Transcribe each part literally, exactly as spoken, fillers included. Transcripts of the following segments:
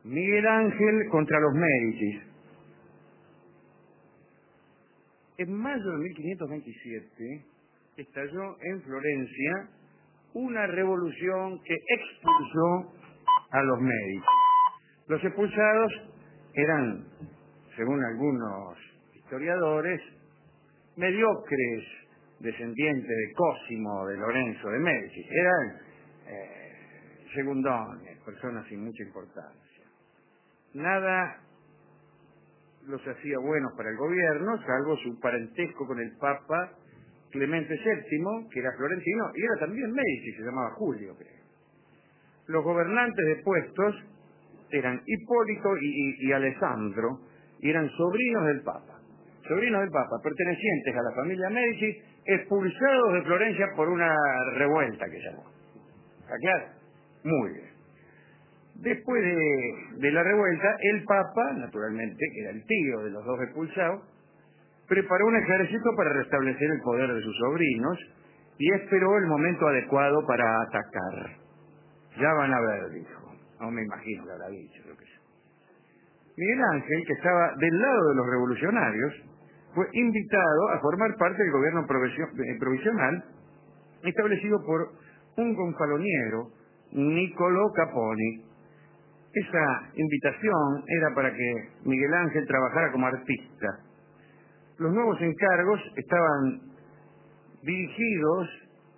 Miguel Ángel contra los Médicis. En mayo de mil quinientos veintisiete estalló en Florencia una revolución que expulsó a los Médicis. Los expulsados eran, según algunos historiadores, mediocres descendientes de Cosimo de Lorenzo de Médicis. Eran eh, segundones, personas sin mucha importancia. Nada los hacía buenos para el gobierno, salvo su parentesco con el Papa Clemente séptimo, que era florentino, y era también Médici, se llamaba Julio, creo. Los gobernantes de puestos eran Hipólito y, y, y Alessandro, y eran sobrinos del Papa. Sobrinos del Papa, pertenecientes a la familia Médici, expulsados de Florencia por una revuelta que llamó. ¿Está claro? Muy bien. Después de, de la revuelta, el Papa, naturalmente, que era el tío de los dos expulsados, preparó un ejército para restablecer el poder de sus sobrinos y esperó el momento adecuado para atacar. Ya van a ver, dijo. No me imagino que habrá dicho, lo que sé. Miguel Ángel, que estaba del lado de los revolucionarios, fue invitado a formar parte del gobierno provisional establecido por un gonfaloniero, Niccolò Caponi. Esa invitación era para que Miguel Ángel trabajara como artista. Los nuevos encargos estaban dirigidos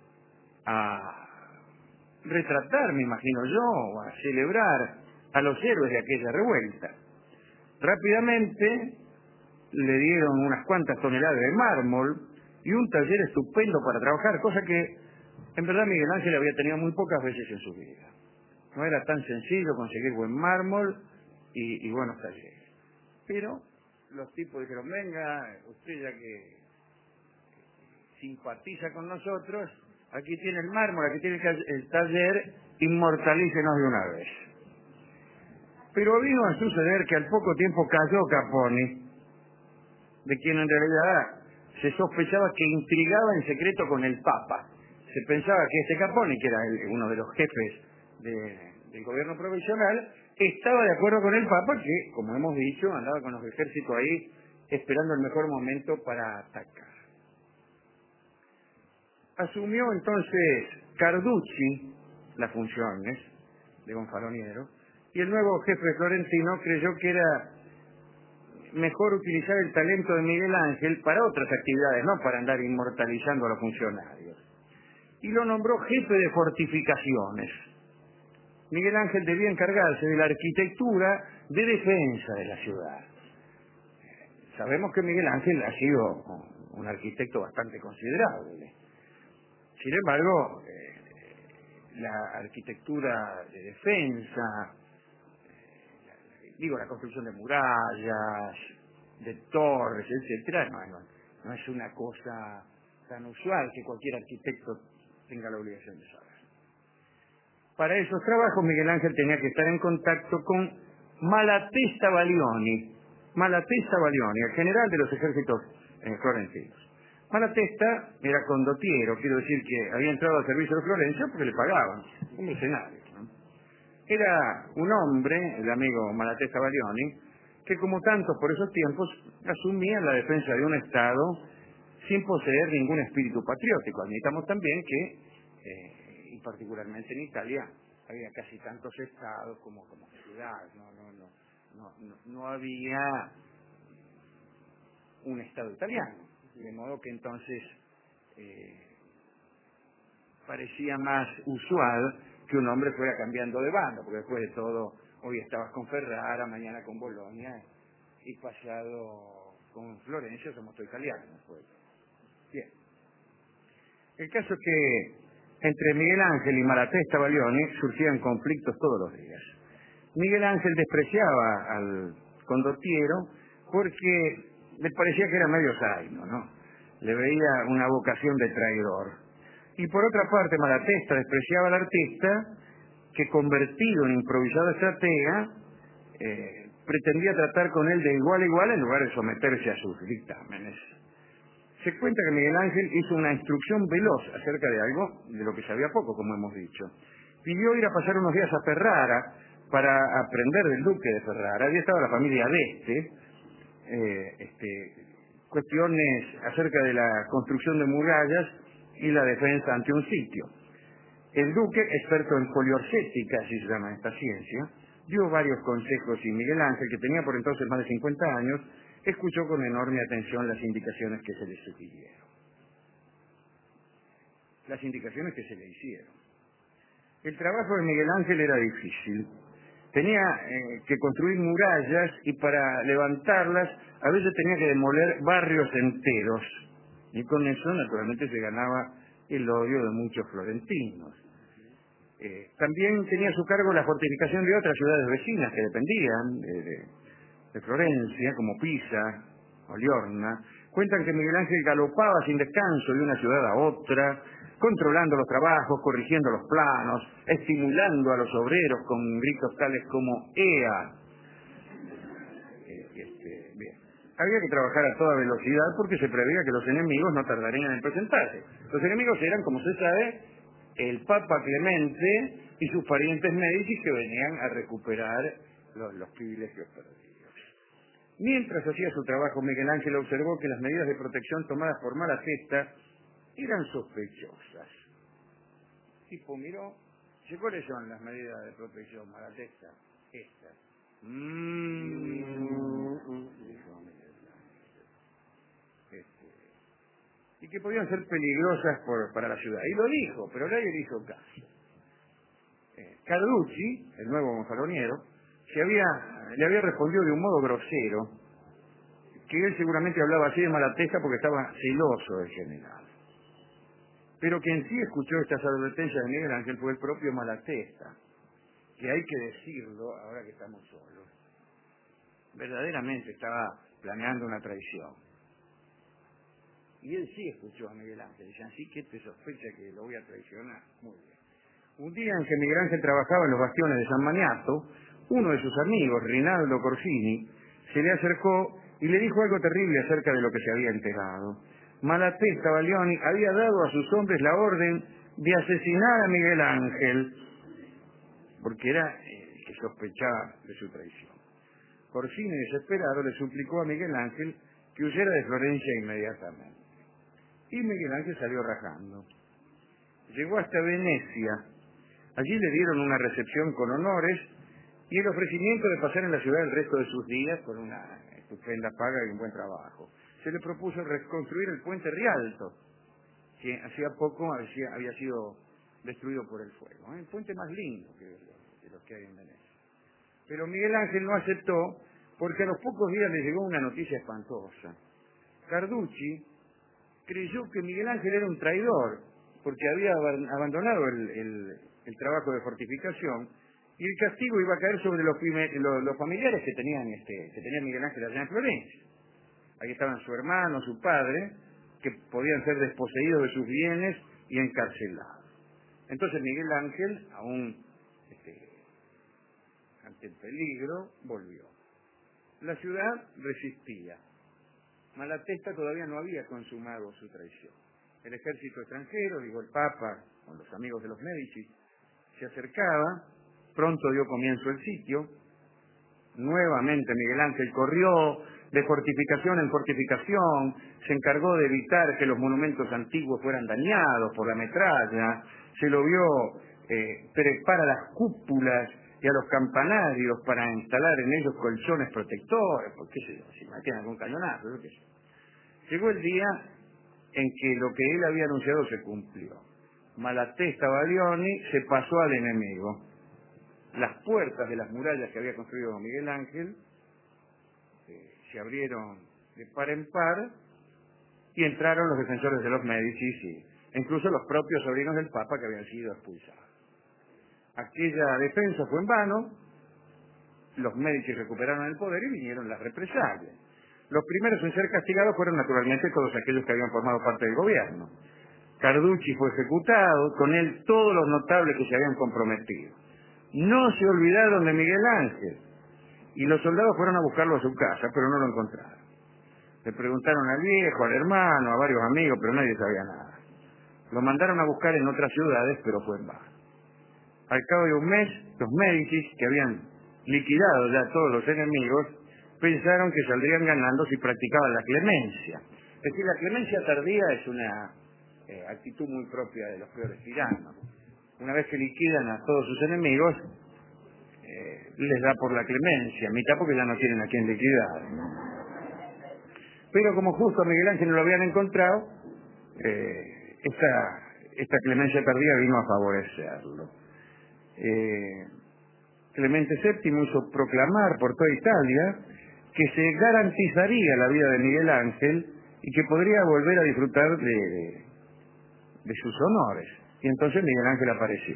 a retratar, me imagino yo, o a celebrar a los héroes de aquella revuelta. Rápidamente le dieron unas cuantas toneladas de mármol y un taller estupendo para trabajar, cosa que en verdad Miguel Ángel había tenido muy pocas veces en su vida. No era tan sencillo conseguir buen mármol y, y buenos talleres. Pero los tipos dijeron, venga, usted ya que simpatiza con nosotros, aquí tiene el mármol, aquí tiene el taller, inmortalícenos de una vez. Pero vino a suceder que al poco tiempo cayó Caponi, de quien en realidad se sospechaba que intrigaba en secreto con el Papa. Se pensaba que este Caponi, que era el, uno de los jefes de, del gobierno provisional, estaba de acuerdo con el Papa, que, como hemos dicho, andaba con los ejércitos ahí esperando el mejor momento para atacar. Asumió entonces Carducci las funciones de gonfaloniero, y el nuevo jefe florentino creyó que era mejor utilizar el talento de Miguel Ángel para otras actividades, no para andar inmortalizando a los funcionarios. Y lo nombró jefe de fortificaciones. Miguel Ángel debía encargarse de la arquitectura de defensa de la ciudad. Sabemos que Miguel Ángel ha sido un arquitecto bastante considerable. Sin embargo, eh, la arquitectura de defensa, eh, digo, la construcción de murallas, de torres, etcétera, no, no, no es una cosa tan usual que cualquier arquitecto tenga la obligación de saber. Para esos trabajos Miguel Ángel tenía que estar en contacto con Malatesta Balioni, Malatesta Balioni, el general de los ejércitos eh, florentinos. Malatesta era condottiero, quiero decir que había entrado al servicio de Florencia porque le pagaban, un mercenario, ¿no? Era un hombre, el amigo Malatesta Balioni, que como tantos por esos tiempos asumía la defensa de un Estado sin poseer ningún espíritu patriótico. Admitamos también que, eh, y particularmente en Italia, había casi tantos estados como, como ciudades, no, no, no, no, no, no había un Estado italiano. De modo que entonces eh, parecía más usual que un hombre fuera cambiando de bando, porque después de todo, hoy estabas con Ferrara, mañana con Bolonia, y pasado con Florencia, somos todos italianos. Pues. Bien. El caso es que entre Miguel Ángel y Malatesta Balioni surgían conflictos todos los días. Miguel Ángel despreciaba al condottiero porque le parecía que era medio zaino, ¿no? Le veía una vocación de traidor. Y por otra parte, Malatesta despreciaba al artista que, convertido en improvisado estratega, eh, pretendía tratar con él de igual a igual en lugar de someterse a sus dictámenes. Se cuenta que Miguel Ángel hizo una instrucción veloz acerca de algo de lo que sabía poco, como hemos dicho. Pidió ir a pasar unos días a Ferrara, para aprender del duque de Ferrara. Había estado la familia d'Este, eh, este, cuestiones acerca de la construcción de murallas y la defensa ante un sitio. El duque, experto en poliorcética, así se llama esta ciencia, dio varios consejos y Miguel Ángel, que tenía por entonces más de cincuenta años, escuchó con enorme atención las indicaciones que se le sugirieron. Las indicaciones que se le hicieron. El trabajo de Miguel Ángel era difícil. Tenía eh, que construir murallas y para levantarlas a veces tenía que demoler barrios enteros. Y con eso naturalmente se ganaba el odio de muchos florentinos. Eh, también tenía a su cargo la fortificación de otras ciudades vecinas que dependían de, de, de Florencia, como Pisa o Liorna. Cuentan que Miguel Ángel galopaba sin descanso de una ciudad a otra, controlando los trabajos, corrigiendo los planos, estimulando a los obreros con gritos tales como ¡Ea! Este, bien. Había que trabajar a toda velocidad porque se preveía que los enemigos no tardarían en presentarse. Los enemigos eran, como se sabe, el Papa Clemente y sus parientes Médicis que venían a recuperar los, los privilegios perdidos. Mientras hacía su trabajo, Miguel Ángel observó que las medidas de protección tomadas por Malatesta eran sospechosas. Tipo, miró, ¿y cuáles son las medidas de protección, Malatesta? Estas. Mm, dijo Miguel Ángel. Este, y que podían ser peligrosas por, para la ciudad. Y lo dijo, pero nadie le hizo caso. Eh, Carducci, el nuevo gonfaloniero, se había, le había respondido de un modo grosero que él seguramente hablaba así de Malatesta porque estaba celoso del general. Pero quien sí escuchó estas advertencias de Miguel Ángel fue el propio Malatesta, que hay que decirlo, ahora que estamos solos, verdaderamente estaba planeando una traición. Y él sí escuchó a Miguel Ángel, decían, así que te sospecha que lo voy a traicionar. Muy bien. Un día en que Miguel Ángel trabajaba en los bastiones de San Maniato, uno de sus amigos, Rinaldo Corsini, se le acercó y le dijo algo terrible acerca de lo que se había enterado. Malatesta Baglioni había dado a sus hombres la orden de asesinar a Miguel Ángel, porque era el que sospechaba de su traición. Corsini, desesperado, le suplicó a Miguel Ángel que huyera de Florencia inmediatamente. Y Miguel Ángel salió rajando. Llegó hasta Venecia. Allí le dieron una recepción con honores y el ofrecimiento de pasar en la ciudad el resto de sus días con una estupenda paga y un buen trabajo. Se le propuso reconstruir el puente Rialto, que hacía poco había, había sido destruido por el fuego. ¿eh? El puente más lindo que, de los que hay en Venecia. Pero Miguel Ángel no aceptó porque a los pocos días le llegó una noticia espantosa. Carducci creyó que Miguel Ángel era un traidor porque había abandonado el, el, el trabajo de fortificación y el castigo iba a caer sobre los, los, los familiares que tenían este, que tenía Miguel Ángel allá en Florencia. Ahí estaban su hermano, su padre, que podían ser desposeídos de sus bienes y encarcelados. Entonces Miguel Ángel, aún este, ante el peligro, volvió. La ciudad resistía. Malatesta todavía no había consumado su traición. El ejército extranjero, digo el Papa, con los amigos de los Médicis, se acercaba, pronto dio comienzo el sitio. Nuevamente Miguel Ángel corrió de fortificación en fortificación, se encargó de evitar que los monumentos antiguos fueran dañados por la metralla, se lo vio eh, trepar a las cúpulas y a los campanarios para instalar en ellos colchones protectores, porque qué sé yo, si me algún cañonazo, yo qué sé. Llegó el día en que lo que él había anunciado se cumplió. Malatesta Baglioni se pasó al enemigo. Las puertas de las murallas que había construido Miguel Ángel eh, se abrieron de par en par y entraron los defensores de los Médicis y incluso los propios sobrinos del Papa que habían sido expulsados. Aquella defensa fue en vano, los Médicis recuperaron el poder y vinieron las represalias. Los primeros en ser castigados fueron naturalmente todos aquellos que habían formado parte del gobierno. Carducci fue ejecutado, con él todos los notables que se habían comprometido. No se olvidaron de Miguel Ángel y los soldados fueron a buscarlo a su casa, pero no lo encontraron. Le preguntaron al viejo, al hermano, a varios amigos, pero nadie sabía nada. Lo mandaron a buscar en otras ciudades, pero fue en vano. Al cabo de un mes, los Médicis, que habían liquidado ya a todos los enemigos, pensaron que saldrían ganando si practicaban la clemencia. Es decir, la clemencia tardía es una eh, actitud muy propia de los peores tiranos. Una vez que liquidan a todos sus enemigos, eh, les da por la clemencia, mitad porque ya no tienen a quien liquidar. Pero como justo a Miguel Ángel no lo habían encontrado, eh, esta, esta clemencia tardía vino a favorecerlo. Eh, Clemente séptimo hizo proclamar por toda Italia que se garantizaría la vida de Miguel Ángel y que podría volver a disfrutar de, de, de sus honores. Y entonces Miguel Ángel apareció.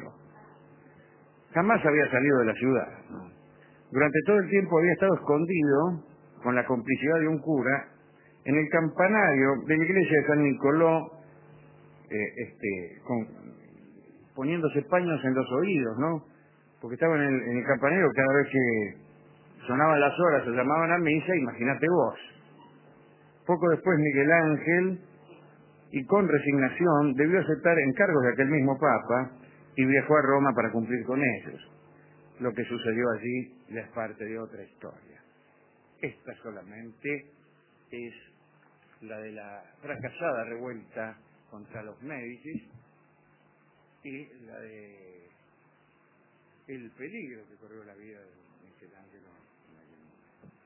Jamás había salido de la ciudad, ¿no? Durante todo el tiempo había estado escondido, con la complicidad de un cura, en el campanario de la iglesia de San Nicolò, eh, este, con, poniéndose paños en los oídos, ¿no? Porque estaba en el, en el campanario cada vez que sonaban las horas o llamaban a misa, imagínate vos. Poco después Miguel Ángel, y con resignación, debió aceptar encargos de aquel mismo Papa y viajó a Roma para cumplir con ellos. Lo que sucedió allí ya es parte de otra historia. Esta solamente es la de la fracasada revuelta contra los Médicis y la de el peligro que corrió la vida de Michelangelo en aquel momento.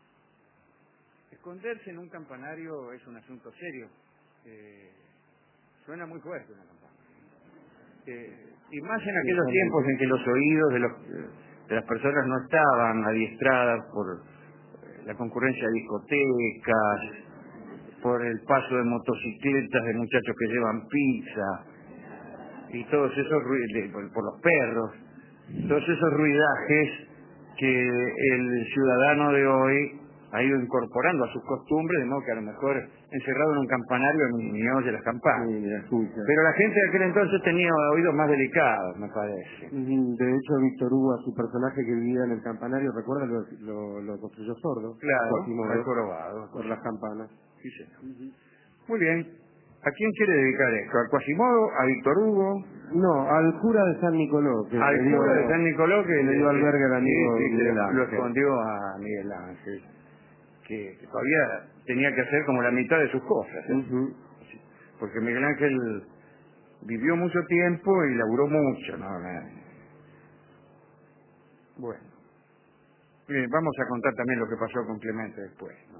Esconderse en un campanario es un asunto serio. Eh, suena muy fuerte una campana. Eh, y más en aquellos tiempos en que los oídos de, los, de las personas no estaban adiestradas por la concurrencia de discotecas, por el paso de motocicletas de muchachos que llevan pizza, y todos esos ruidos, por, por los perros, todos esos ruidajes que el ciudadano de hoy ha ido incorporando a sus costumbres, de modo que a lo mejor encerrado en un campanario ni, ni oye las campanas. Sí, pero la gente de aquel entonces tenía oídos más delicados, me parece. De hecho, Víctor Hugo, a su personaje que vivía en el campanario, ¿recuerda? Lo, lo, lo construyó sordo. Claro, al jorobado. Por las campanas. Sí, señor. Uh-huh. Muy bien. ¿A quién quiere dedicar esto? ¿A Quasimodo? ¿A Víctor Hugo? No, al cura de San Nicolò. Que al dio, cura de San Nicolò que le dio albergue al amigo sí, sí, Miguel Ángel. Lo escondió a Miguel Ángel, que todavía tenía que hacer como la mitad de sus cosas, ¿eh? Uh-huh. Porque Miguel Ángel vivió mucho tiempo y laburó mucho, ¿no? Bueno, bien, vamos a contar también lo que pasó con Clemente después, ¿no?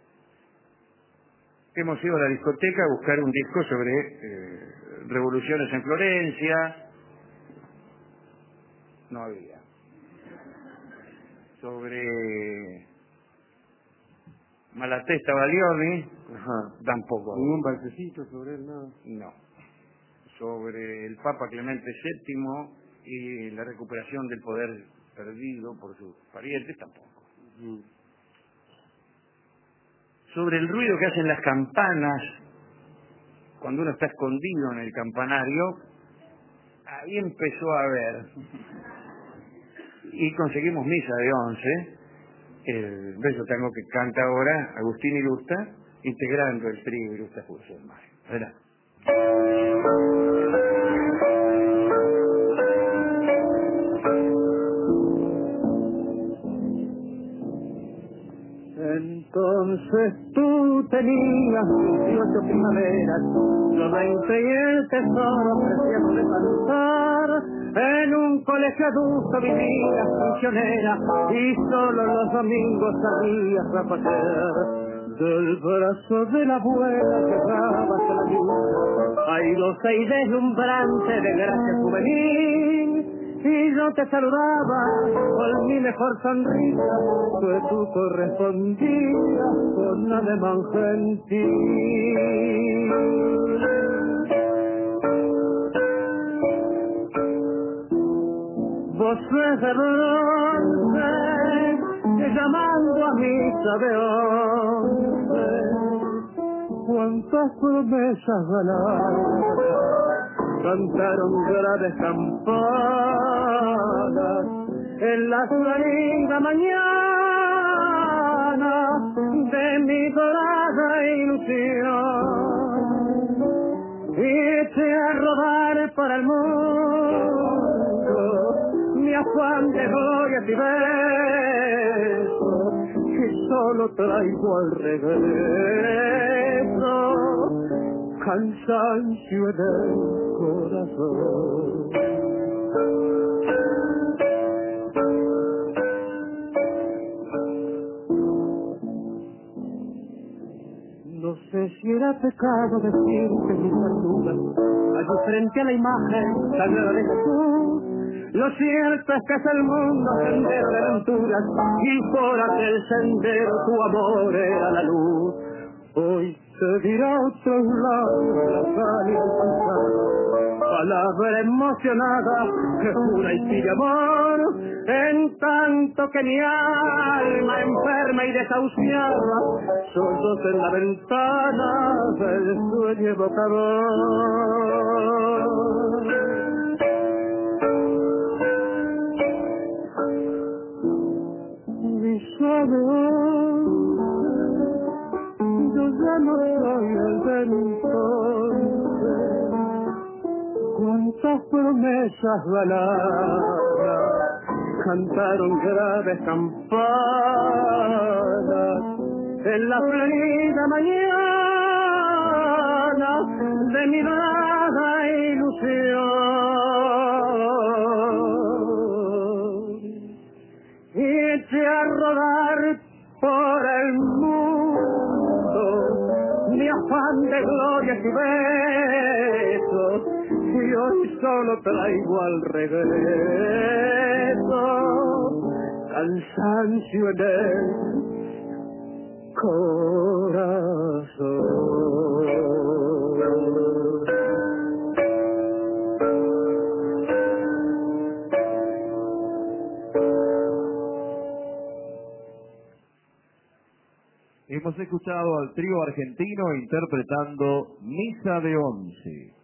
Hemos ido a la discoteca a buscar un disco sobre eh, revoluciones en Florencia. No había. Sobre Malatesta Balioni, ajá, tampoco había. ¿Ningún balsecito sobre él? No. No. Sobre el Papa Clemente séptimo y la recuperación del poder perdido por sus parientes, tampoco. Uh-huh. Sobre el ruido que hacen las campanas cuando uno está escondido en el campanario, ahí empezó a ver. Y conseguimos misa de once, el bello tango que canta ahora Agustín Irusta, integrando el trío Irusta Pulso del Mar. ¿Verdad? Entonces tú tenías dieciocho primaveras, yo veinte y el tesoro preciado de cantar. En un colegio adulto vivías funcionera y solo los domingos salías a pasear. Del brazo de la abuela llegabas a la luz, airosa y deslumbrante de gracia juvenil. Y yo te saludaba con mi mejor sonrisa, que tú correspondías con ademán gentil. Voces de bronce, llamando a misa de once, cuántas promesas ganadas cantaron graves campanas en la salida mañana de mi dorada ilusión. Y eché a rodar para el mundo glorias y besos, que solo traigo al regreso cansancio en el corazón. No sé si era pecado decirte mis verduras allí frente a la imagen sagrada de Jesús. Lo cierto es que es el mundo sendero de aventuras y por aquel sendero tu amor era la luz. Hoy te dirá a otros lados la calle del pasado, palabra emocionada que jura y pide amor, en tanto que mi alma enferma y desahuciada solos en la ventana del sueño evocador. Mi soledad, yo ya no soy el de entonces. Cuántas promesas ganadas cantaron graves campanas en la florida mañana de mi vaga ilusión. Y eché a rodar por el mundo mi afán de glorias y besos, y hoy solo traigo al regreso cansancio en el corazón. Hemos escuchado al trío argentino interpretando Misa de Once.